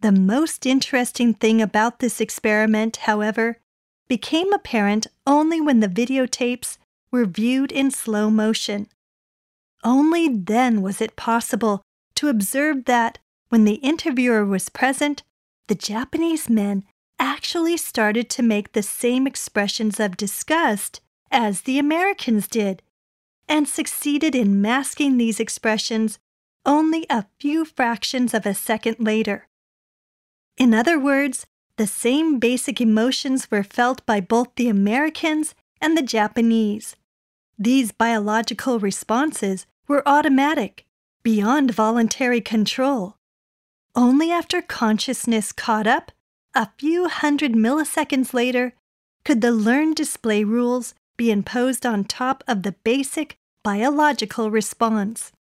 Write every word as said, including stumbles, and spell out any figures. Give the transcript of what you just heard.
The most interesting thing about this experiment, however, became apparent only when the videotapes were viewed in slow motion. Only then was it possible to observe that, when the interviewer was present, the Japanese men actually started to make the same expressions of disgust as the Americans did, and succeeded in masking these expressions only a few fractions of a second later. In other words, the same basic emotions were felt by both the Americans and the Japanese. These biological responses were automatic, beyond voluntary control. Only after consciousness caught up, a few hundred milliseconds later, could the learned display rules be imposed on top of the basic biological response.